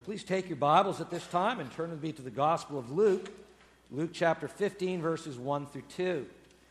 Please take your Bibles at this time and turn with me to the Gospel of Luke, Luke chapter 15, verses 1 through 2.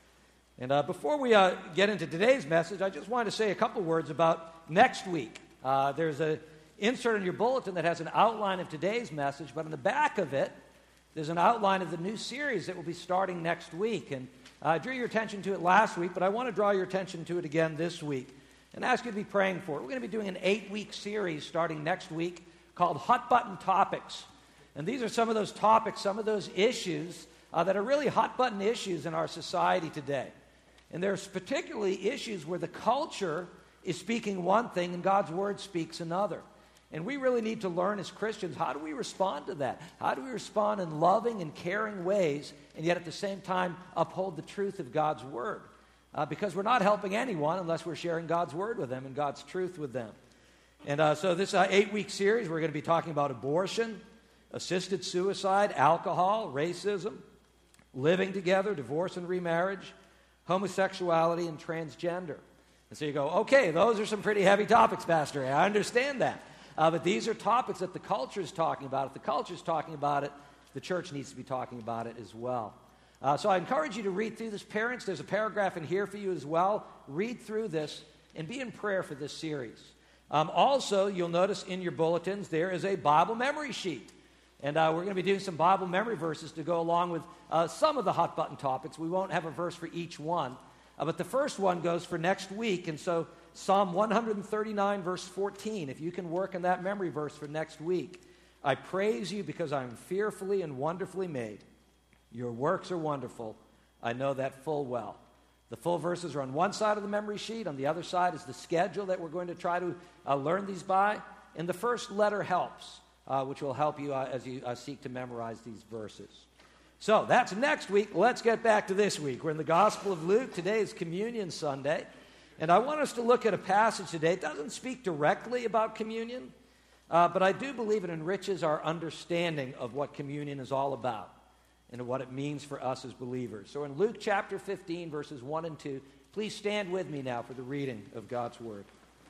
And before we get into today's message, I just wanted to say a couple words about next week. There's an insert in your bulletin that has an outline of today's message, but on the back of it, there's an outline of the new series that will be starting next week. And I drew your attention to it last week, but I want to draw your attention to it again this week and ask you to be praying for it. We're going to be doing an 8-week series starting next week called Hot Button Topics. And these are some of those topics, some of those issues that are really hot button issues in our society today. And there's particularly issues where the culture is speaking one thing and God's Word speaks another. And we really need to learn as Christians, how do we respond to that? How do we respond in loving and caring ways and yet at the same time uphold the truth of God's Word? Because we're not helping anyone unless we're sharing God's Word with them and God's truth with them. And so this 8-week series, we're going to be talking about abortion, assisted suicide, alcohol, racism, living together, divorce and remarriage, homosexuality, and transgender. And so you go, okay, those are some pretty heavy topics, Pastor. I understand that. But these are topics that the culture is talking about. If the culture is talking about it, the church needs to be talking about it as well. So I encourage you to read through this. Parents, there's a paragraph in here for you as well. Read through this and be in prayer for this series. Also, you'll notice in your bulletins there is a Bible memory sheet. And we're going to be doing some Bible memory verses to go along with some of the hot button topics. We won't have a verse for each one. But the first one goes for next week. And so Psalm 139, verse 14, if you can work on that memory verse for next week. I praise you because I am fearfully and wonderfully made. Your works are wonderful. I know that full well. The full verses are on one side of the memory sheet. On the other side is the schedule that we're going to try to learn these by. And the first letter helps, which will help you as you seek to memorize these verses. So that's next week. Let's get back to this week. We're in the Gospel of Luke. Today is Communion Sunday. And I want us to look at a passage today. It doesn't speak directly about communion, but I do believe it enriches our understanding of what communion is all about and what it means for us as believers. So in Luke chapter 15, verses 1 and 2, please stand with me now for the reading of God's Word.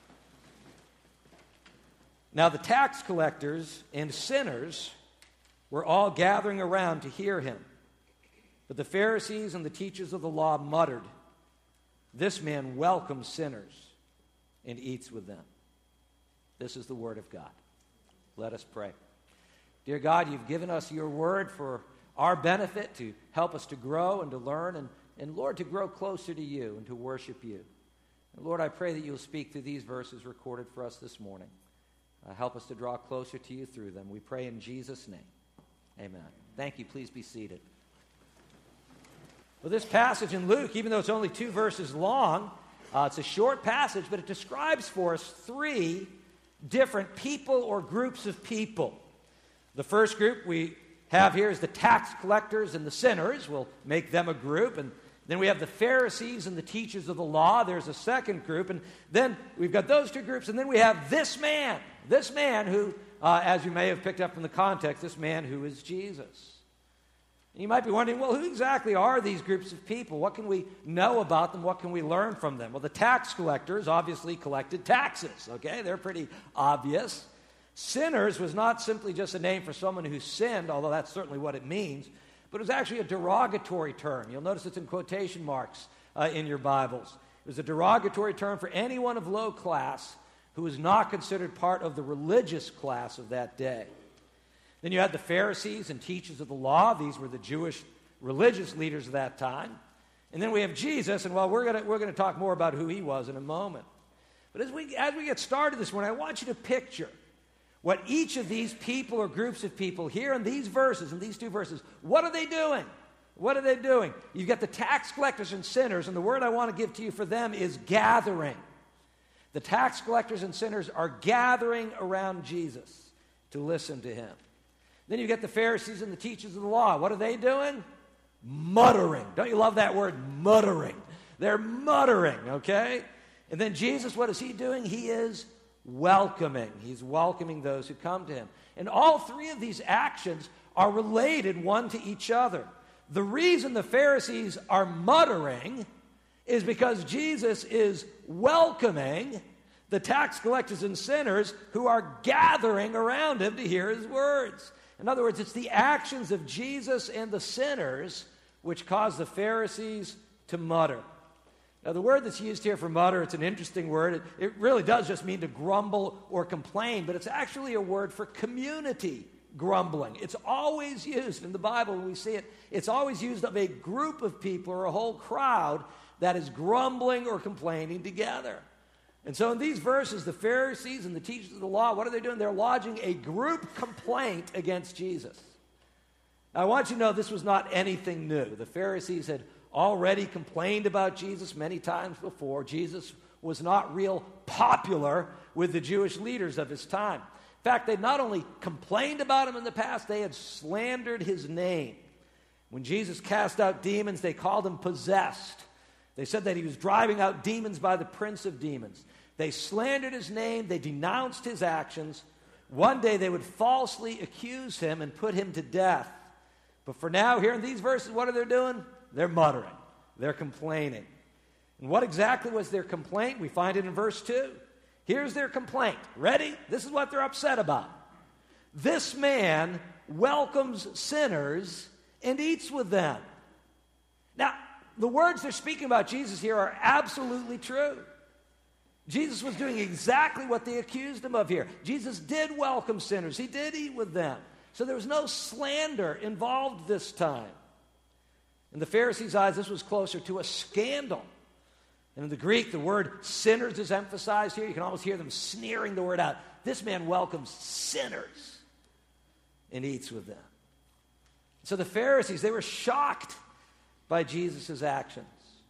Now the tax collectors and sinners were all gathering around to hear him. But the Pharisees and the teachers of the law muttered, "This man welcomes sinners and eats with them." This is the Word of God. Let us pray. Dear God, you've given us your Word for our benefit, to help us to grow and to learn, and Lord, to grow closer to you and to worship you. And Lord, I pray that you'll speak through these verses recorded for us this morning. Help us to draw closer to you through them. We pray in Jesus' name. Amen. Thank you. Please be seated. Well, this passage in Luke, even though it's only 2 verses long, it's a short passage, but it describes for us 3 different people or groups of people. The first group we have here is the tax collectors and the sinners. We'll make them a group. And then we have the Pharisees and the teachers of the law. There's a second group. And then we've got those 2 groups. And then we have this man who, as you may have picked up from the context, this man who is Jesus. And you might be wondering, well, who exactly are these groups of people? What can we know about them? What can we learn from them? Well, the tax collectors obviously collected taxes, okay? They're pretty obvious. Sinners was not simply just a name for someone who sinned, although that's certainly what it means, but it was actually a derogatory term. You'll notice it's in quotation marks in your Bibles. It was a derogatory term for anyone of low class who was not considered part of the religious class of that day. Then you had the Pharisees and teachers of the law. These were the Jewish religious leaders of that time. And then we have Jesus, and well, we're going to talk more about who he was in a moment. But as we get started this morning, I want you to picture what each of these people or groups of people here in these verses, in these 2 verses, what are they doing? What are they doing? You've got the tax collectors and sinners, and the word I want to give to you for them is gathering. The tax collectors and sinners are gathering around Jesus to listen to him. Then you get the Pharisees and the teachers of the law. What are they doing? Muttering. Don't you love that word, muttering? They're muttering, okay? And then Jesus, what is he doing? He is welcoming. He's welcoming those who come to him. And all 3 of these actions are related one to each other. The reason the Pharisees are muttering is because Jesus is welcoming The tax collectors and sinners who are gathering around him to hear his words. In other words, it's the actions of Jesus and the sinners which cause the Pharisees to mutter. Now, the word that's used here for mutter, it's an interesting word. It really does just mean to grumble or complain, but it's actually a word for community grumbling. It's always used in the Bible when we see it. It's always used of a group of people or a whole crowd that is grumbling or complaining together. And so in these verses, the Pharisees and the teachers of the law, what are they doing? They're lodging a group complaint against Jesus. Now, I want you to know this was not anything new. The Pharisees had already complained about Jesus many times before. Jesus was not real popular with the Jewish leaders of his time. In fact, they not only complained about him in the past, they had slandered his name. When Jesus cast out demons, they called him possessed. They said that he was driving out demons by the prince of demons. They slandered his name. They denounced his actions. One day they would falsely accuse him and put him to death. But for now, here in these verses, what are they doing? They're muttering. They're complaining. And what exactly was their complaint? We find it in verse 2. Here's their complaint. Ready? This is what they're upset about. This man welcomes sinners and eats with them. Now, the words they're speaking about Jesus here are absolutely true. Jesus was doing exactly what they accused him of here. Jesus did welcome sinners. He did eat with them. So there was no slander involved this time. In the Pharisees' eyes, this was closer to a scandal. And in the Greek, the word sinners is emphasized here. You can almost hear them sneering the word out. This man welcomes sinners and eats with them. So the Pharisees, they were shocked by Jesus' actions.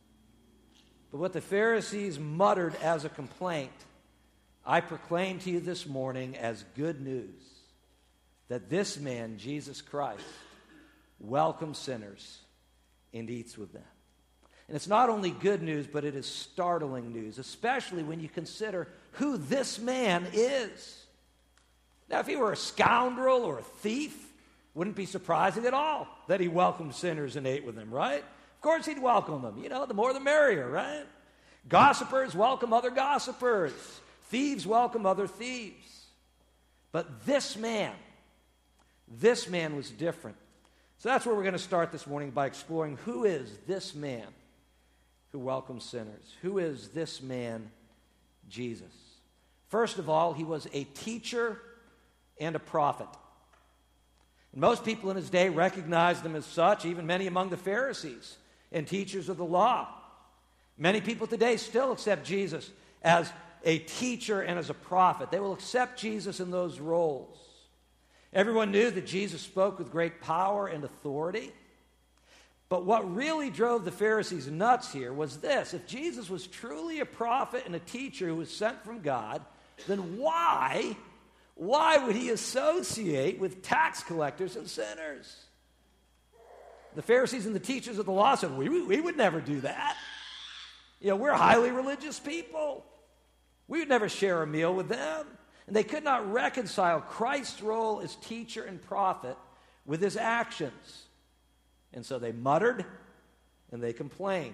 But what the Pharisees muttered as a complaint, I proclaim to you this morning as good news, that this man, Jesus Christ, welcomes sinners and eats with them. And it's not only good news, but it is startling news, especially when you consider who this man is. Now, if he were a scoundrel or a thief, wouldn't be surprising at all that he welcomed sinners and ate with them, right? Of course he'd welcome them. You know, the more the merrier, right? Gossipers welcome other gossipers. Thieves welcome other thieves. But this man was different. So that's where we're going to start this morning, by exploring who is this man who welcomes sinners. Who is this man, Jesus? First of all, he was a teacher and a prophet. And most people in his day recognized him as such, even many among the Pharisees and teachers of the law. Many people today still accept Jesus as a teacher and as a prophet. They will accept Jesus in those roles. Everyone knew that Jesus spoke with great power and authority. But what really drove the Pharisees nuts here was this: if Jesus was truly a prophet and a teacher who was sent from God, then why would he associate with tax collectors and sinners? The Pharisees and the teachers of the law said, we would never do that. You know, we're highly religious people. We would never share a meal with them. And they could not reconcile Christ's role as teacher and prophet with his actions. And so they muttered and they complained.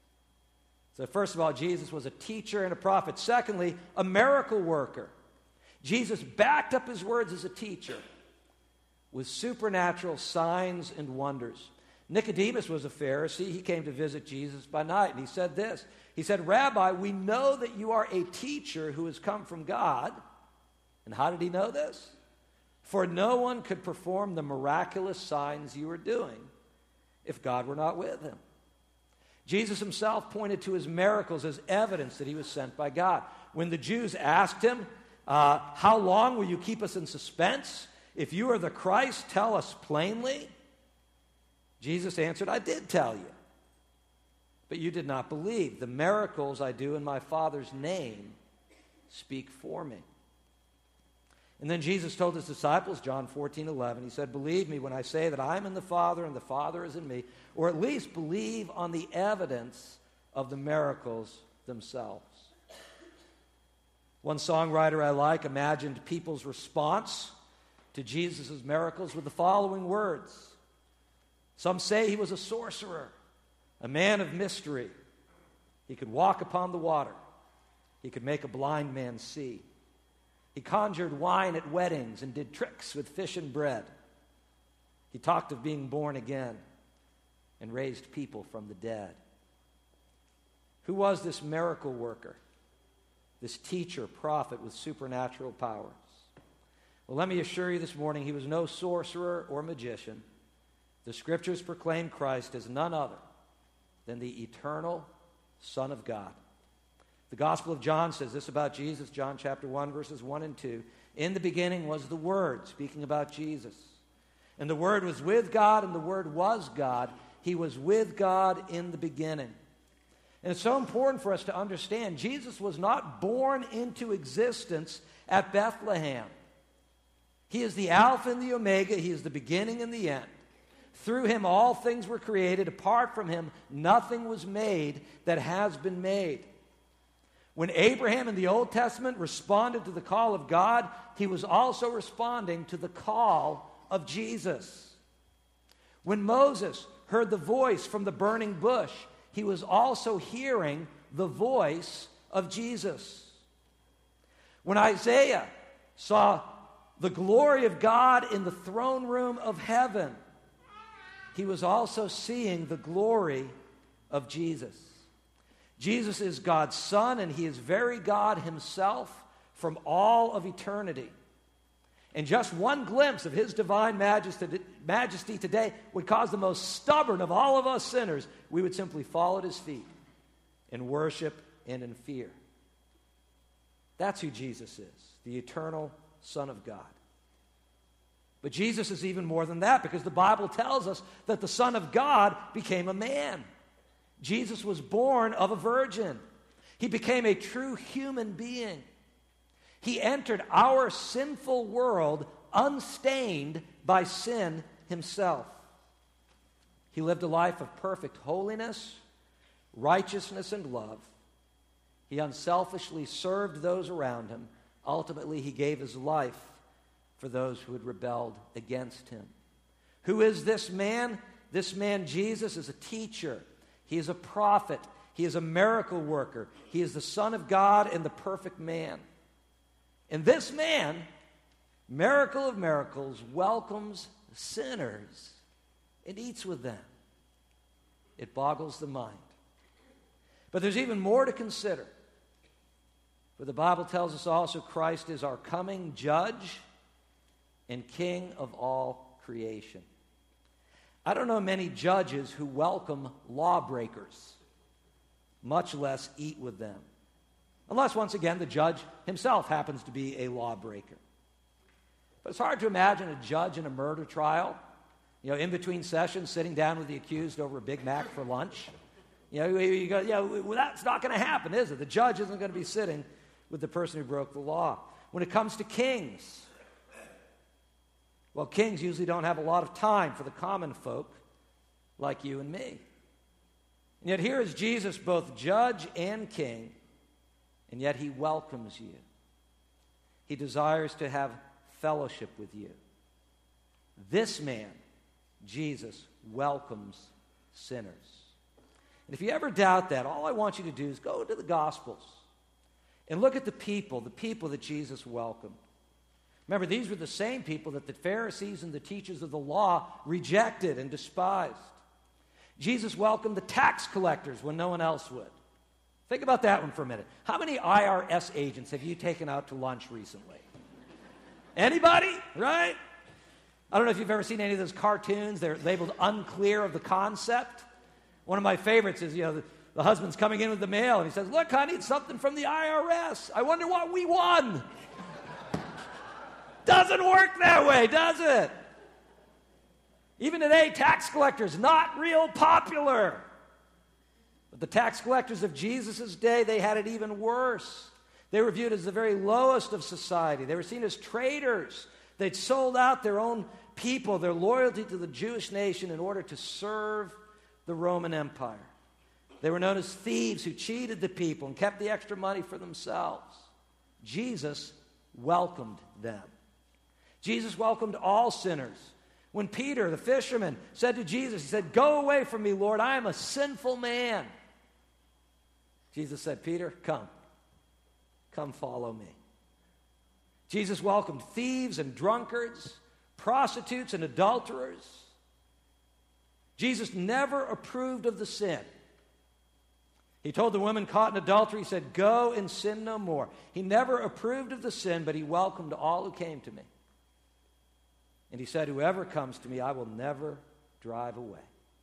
So first of all, Jesus was a teacher and a prophet. Secondly, a miracle worker. Jesus backed up his words as a teacher with supernatural signs and wonders. Nicodemus was a Pharisee. He came to visit Jesus by night, and he said this. He said, "Rabbi, we know that you are a teacher who has come from God." And how did he know this? "For no one could perform the miraculous signs you are doing if God were not with him." Jesus himself pointed to his miracles as evidence that he was sent by God. When the Jews asked him, "How long will you keep us in suspense? If you are the Christ, tell us plainly." Jesus answered, "I did tell you, but you did not believe. The miracles I do in my Father's name speak for me." And then Jesus told his disciples, John 14:11, he said, "Believe me when I say that I am in the Father and the Father is in me," or at least believe on the evidence of the miracles themselves. One songwriter I like imagined people's response to Jesus' miracles with the following words. Some say he was a sorcerer, a man of mystery. He could walk upon the water. He could make a blind man see. He conjured wine at weddings and did tricks with fish and bread. He talked of being born again and raised people from the dead. Who was this miracle worker? This teacher, prophet with supernatural powers? Well, let me assure you this morning, he was no sorcerer or magician. The Scriptures proclaim Christ as none other than the eternal Son of God. The Gospel of John says this about Jesus, John chapter 1, verses 1 and 2. In the beginning was the Word, speaking about Jesus. And the Word was with God, and the Word was God. He was with God in the beginning. And it's so important for us to understand, Jesus was not born into existence at Bethlehem. He is the Alpha and the Omega. He is the beginning and the end. Through him all things were created. Apart from him, nothing was made that has been made. When Abraham in the Old Testament responded to the call of God, he was also responding to the call of Jesus. When Moses heard the voice from the burning bush, he was also hearing the voice of Jesus. When Isaiah saw the glory of God in the throne room of heaven, he was also seeing the glory of Jesus. Jesus is God's Son, and he is very God himself from all of eternity. And just one glimpse of his divine majesty today would cause the most stubborn of all of us sinners. We would simply fall at his feet in worship and in fear. That's who Jesus is, the eternal Son of God. But Jesus is even more than that, because the Bible tells us that the Son of God became a man. Jesus was born of a virgin. He became a true human being. He entered our sinful world unstained by sin himself. He lived a life of perfect holiness, righteousness, and love. He unselfishly served those around him. Ultimately, he gave his life for those who had rebelled against him. Who is this man? This man, Jesus, is a teacher. He is a prophet. He is a miracle worker. He is the Son of God and the perfect man. And this man, miracle of miracles, welcomes sinners and eats with them. It boggles the mind. But there's even more to consider. For the Bible tells us also Christ is our coming judge and king of all creation. I don't know many judges who welcome lawbreakers, much less eat with them. Unless, once again, the judge himself happens to be a lawbreaker. But it's hard to imagine a judge in a murder trial, in between sessions, sitting down with the accused over a Big Mac for lunch. You go, well, that's not going to happen, is it? The judge isn't going to be sitting with the person who broke the law. When it comes to kings, well, kings usually don't have a lot of time for the common folk like you and me. And yet here is Jesus, both judge and king, and yet he welcomes you. He desires to have fellowship with you. This man, Jesus, welcomes sinners. And if you ever doubt that, all I want you to do is go to the Gospels and look at the people that Jesus welcomed. Remember, these were the same people that the Pharisees and the teachers of the law rejected and despised. Jesus welcomed the tax collectors when no one else would. Think about that one for a minute. How many IRS agents have you taken out to lunch recently? Anybody? Right? I don't know if you've ever seen any of those cartoons. They're labeled unclear of the concept. One of my favorites is, the husband's coming in with the mail, and he says, "Look, honey, it's something from the IRS. I wonder what we won." Doesn't work that way, does it? Even today, tax collectors, not real popular. But the tax collectors of Jesus' day, they had it even worse. They were viewed as the very lowest of society. They were seen as traitors. They'd sold out their own people, their loyalty to the Jewish nation in order to serve the Roman Empire. They were known as thieves who cheated the people and kept the extra money for themselves. Jesus welcomed them. Jesus welcomed all sinners. When Peter, the fisherman, said to Jesus, he said, "Go away from me, Lord, I am a sinful man." Jesus said, "Peter, come. come follow me. Jesus welcomed thieves and drunkards, prostitutes and adulterers. Jesus never approved of the sin. He told the woman caught in adultery, he said, go and sin no more. He never approved of the sin, but he welcomed all who came to me. And he said, whoever comes to me, I will never drive away.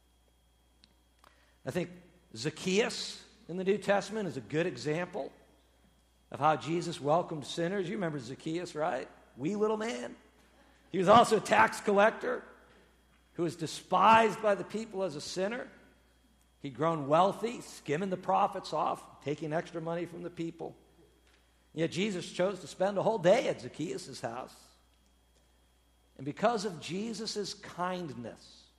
I think Zacchaeus in the New Testament is a good example of how Jesus welcomed sinners. You remember Zacchaeus, right? Wee little man. He was also a tax collector who was despised by the people as a sinner. He'd grown wealthy, skimming the profits off, taking extra money from the people. Yet Jesus chose to spend a whole day at Zacchaeus' house. And because of Jesus' kindness,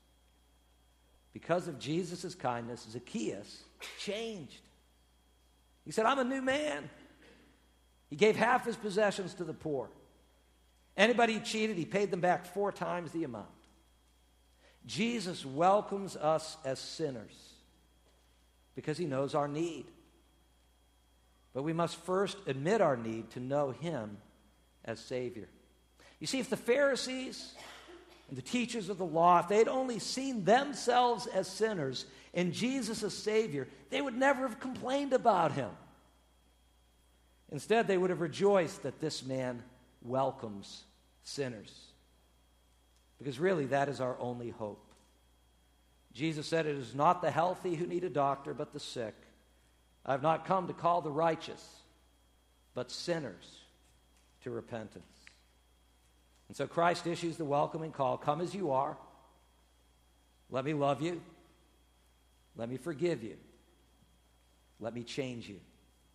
Zacchaeus changed. He said, I'm a new man. He gave half his possessions to the poor. Anybody he cheated, he paid them back 4 times the amount. Jesus welcomes us as sinners because he knows our need. But we must first admit our need to know him as Savior. You see, if the Pharisees and the teachers of the law, if they had only seen themselves as sinners and Jesus as Savior, they would never have complained about him. Instead, they would have rejoiced that this man welcomes sinners. Because really, that is our only hope. Jesus said, it is not the healthy who need a doctor, but the sick. I have not come to call the righteous, but sinners to repentance. And so Christ issues the welcoming call, come as you are. Let me love you. Let me forgive you. Let me change you.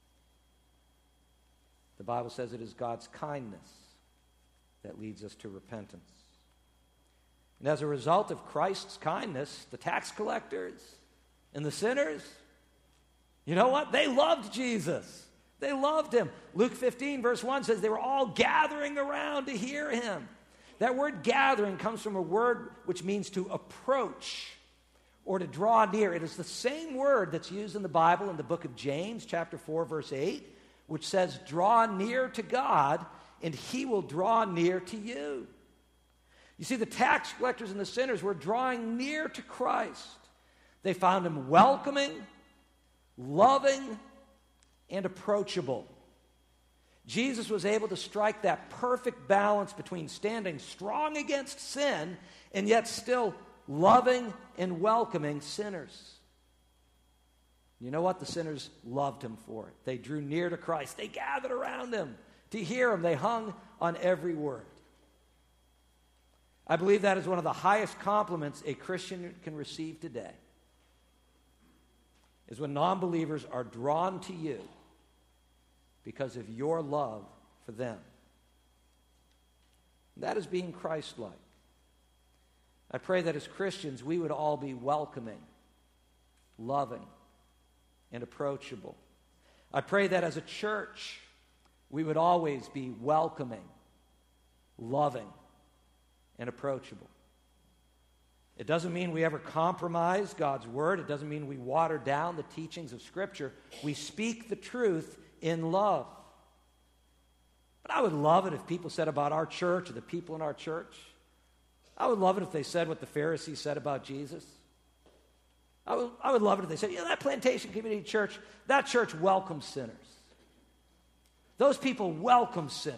The Bible says it is God's kindness that leads us to repentance. And as a result of Christ's kindness, the tax collectors and the sinners, you know what? They loved Jesus. They loved him. Luke 15, verse 1 says they were all gathering around to hear him. That word gathering comes from a word which means to approach or to draw near. It is the same word that's used in the Bible in the book of James, chapter 4, verse 8, which says, draw near to God, and he will draw near to you. You see, the tax collectors and the sinners were drawing near to Christ. They found him welcoming, loving, and approachable. Jesus was able to strike that perfect balance between standing strong against sin and yet still loving and welcoming sinners. You know what? The sinners loved him for it. They drew near to Christ. They gathered around him to hear him. They hung on every word. I believe that is one of the highest compliments a Christian can receive today, is when non-believers are drawn to you because of your love for them. That is being Christ-like. I pray that as Christians, we would all be welcoming, loving, and approachable. I pray that as a church, we would always be welcoming, loving, and approachable. It doesn't mean we ever compromise God's word. It doesn't mean we water down the teachings of Scripture. We speak the truth in love. But I would love it if people said about our church or the people in our church, I would love it if they said what the Pharisees said about Jesus. I would love it if they said, that Plantation Community Church, that church welcomes sinners. Those people welcome sinners.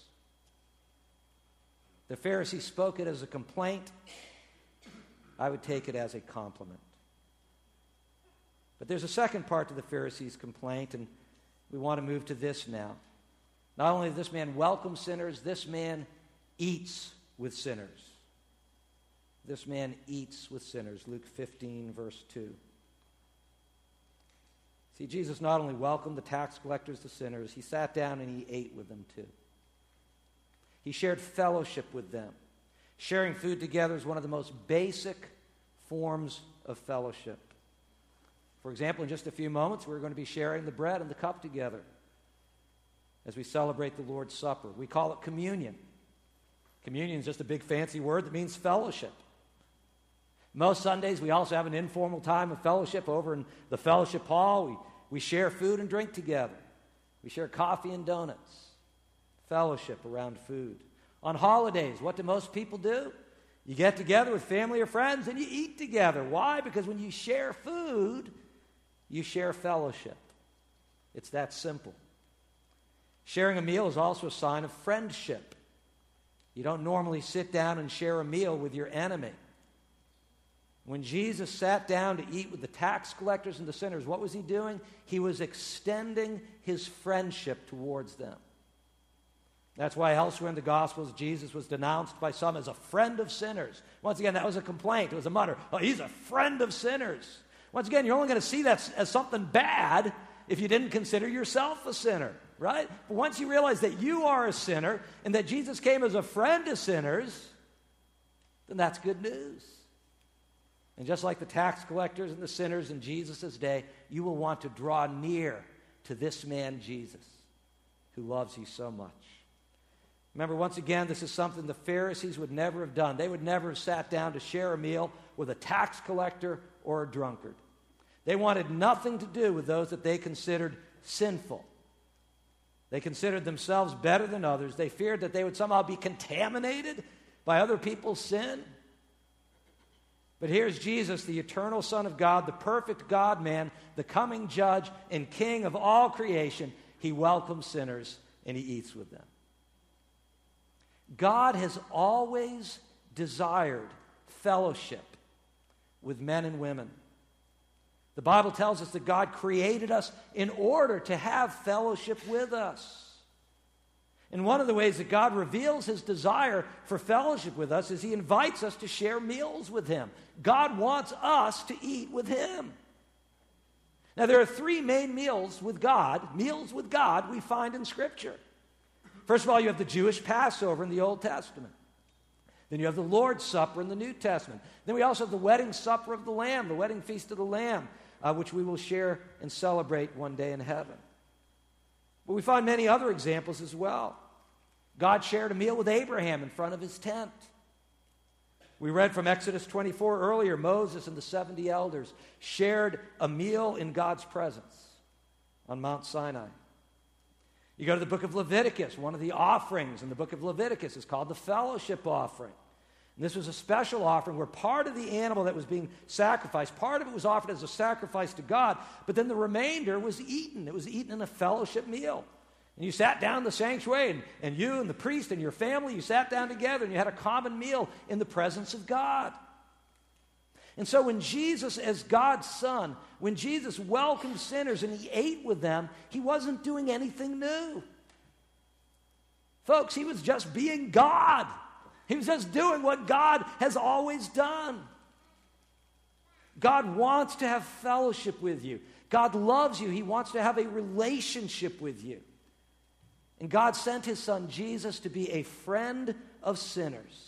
The Pharisees spoke it as a complaint. I would take it as a compliment. But there's a second part to the Pharisees' complaint, and we want to move to this now. Not only does this man welcome sinners, this man eats with sinners. This man eats with sinners. Luke 15, verse 2. See, Jesus not only welcomed the tax collectors, the sinners, he sat down and he ate with them too. He shared fellowship with them. Sharing food together is one of the most basic forms of fellowship. For example, in just a few moments, we're going to be sharing the bread and the cup together as we celebrate the Lord's Supper. We call it communion. Communion is just a big fancy word that means fellowship. Most Sundays, we also have an informal time of fellowship over in the fellowship hall. We share food and drink together. We share coffee and donuts, fellowship around food. On holidays, what do most people do? You get together with family or friends and you eat together. Why? Because when you share food, you share fellowship. It's that simple. Sharing a meal is also a sign of friendship. You don't normally sit down and share a meal with your enemy. When Jesus sat down to eat with the tax collectors and the sinners, what was he doing? He was extending his friendship towards them. That's why elsewhere in the Gospels, Jesus was denounced by some as a friend of sinners. Once again, that was a complaint. It was a mutter. Oh, he's a friend of sinners. Once again, you're only going to see that as something bad if you didn't consider yourself a sinner, right? But once you realize that you are a sinner and that Jesus came as a friend to sinners, then that's good news. And just like the tax collectors and the sinners in Jesus' day, you will want to draw near to this man, Jesus, who loves you so much. Remember, once again, this is something the Pharisees would never have done. They would never have sat down to share a meal with a tax collector or a drunkard. They wanted nothing to do with those that they considered sinful. They considered themselves better than others. They feared that they would somehow be contaminated by other people's sin. But here's Jesus, the eternal Son of God, the perfect God-man, the coming judge and king of all creation. He welcomes sinners and he eats with them. God has always desired fellowship with men and women. The Bible tells us that God created us in order to have fellowship with us. And one of the ways that God reveals his desire for fellowship with us is he invites us to share meals with him. God wants us to eat with him. Now, there are three main meals with God we find in Scripture. First of all, you have the Jewish Passover in the Old Testament. Then you have the Lord's Supper in the New Testament. Then we also have the wedding supper of the Lamb, the wedding feast of the Lamb, which we will share and celebrate one day in heaven. But we find many other examples as well. God shared a meal with Abraham in front of his tent. We read from Exodus 24 earlier, Moses and the 70 elders shared a meal in God's presence on Mount Sinai. You go to the book of Leviticus. One of the offerings in the book of Leviticus is called the fellowship offering. And this was a special offering where part of the animal that was being sacrificed, part of it was offered as a sacrifice to God, but then the remainder was eaten. It was eaten in a fellowship meal. And you sat down in the sanctuary, and you and the priest and your family, you sat down together, and you had a common meal in the presence of God. And so when Jesus, as God's Son, when Jesus welcomed sinners and he ate with them, he wasn't doing anything new. Folks, he was just being God. He was just doing what God has always done. God wants to have fellowship with you. God loves you. He wants to have a relationship with you. And God sent his Son Jesus to be a friend of sinners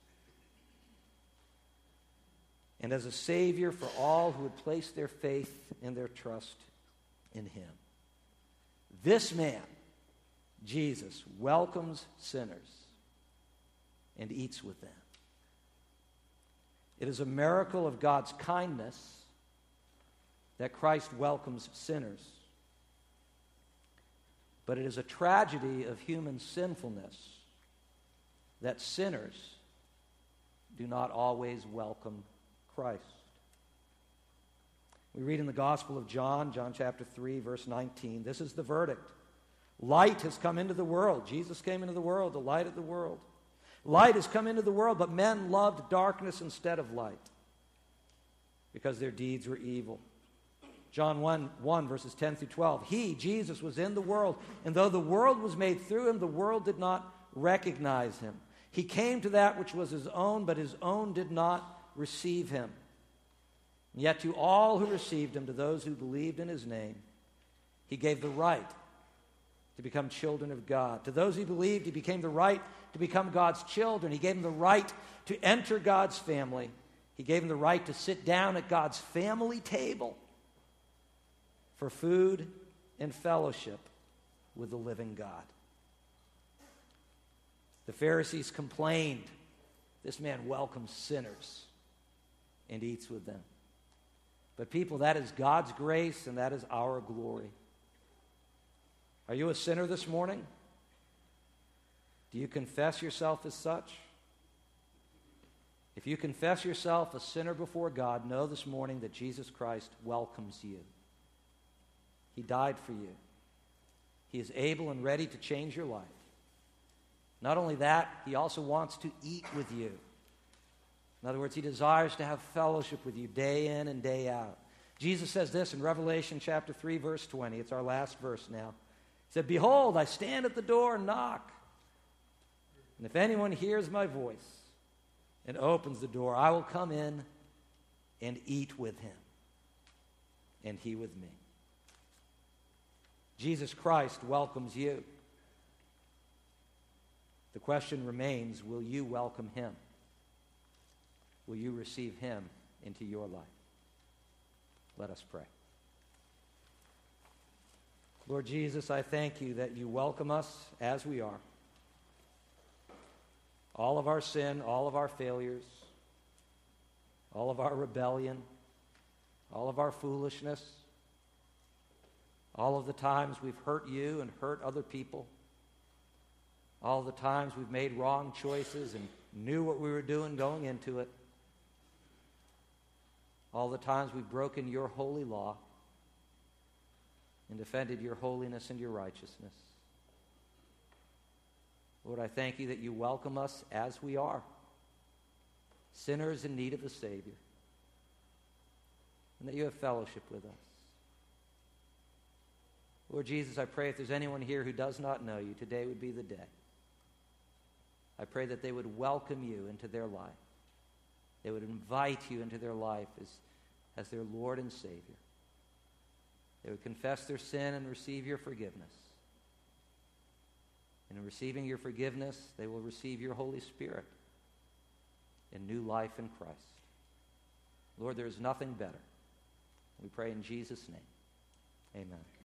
and as a Savior for all who would place their faith and their trust in him. This man, Jesus, welcomes sinners and eats with them. It is a miracle of God's kindness that Christ welcomes sinners. But it is a tragedy of human sinfulness that sinners do not always welcome Christ. We read in the Gospel of John, John chapter 3, verse 19, this is the verdict. Light has come into the world. Jesus came into the world, the light of the world. Light has come into the world, but men loved darkness instead of light because their deeds were evil. John 1, verses 10 through 12. He, Jesus, was in the world, and though the world was made through him, the world did not recognize him. He came to that which was his own, but his own did not receive him. And yet to all who received him, to those who believed in his name, he gave the right to become children of God. To those who believed, he became the right to become God's children. He gave them the right to enter God's family. He gave them the right to sit down at God's family table for food and fellowship with the living God. The Pharisees complained, this man welcomes sinners and eats with them. But people, that is God's grace and that is our glory. Are you a sinner this morning? Do you confess yourself as such? If you confess yourself a sinner before God, know this morning that Jesus Christ welcomes you. He died for you. He is able and ready to change your life. Not only that, he also wants to eat with you. In other words, he desires to have fellowship with you day in and day out. Jesus says this in Revelation chapter 3, verse 20. It's our last verse now. He said, "Behold, I stand at the door and knock. And if anyone hears my voice and opens the door, I will come in and eat with him, and he with me." Jesus Christ welcomes you. The question remains, will you welcome him? Will you receive him into your life? Let us pray. Lord Jesus, I thank you that you welcome us as we are. All of our sin, all of our failures, all of our rebellion, all of our foolishness, all of the times we've hurt you and hurt other people, all the times we've made wrong choices and knew what we were doing going into it, all the times we've broken your holy law and defended your holiness and your righteousness. Lord, I thank you that you welcome us as we are, sinners in need of a Savior, and that you have fellowship with us. Lord Jesus, I pray if there's anyone here who does not know you, today would be the day. I pray that they would welcome you into their life. They would invite you into their life as their Lord and Savior. They would confess their sin and receive your forgiveness. And in receiving your forgiveness, they will receive your Holy Spirit in new life in Christ. Lord, there is nothing better. We pray in Jesus' name. Amen.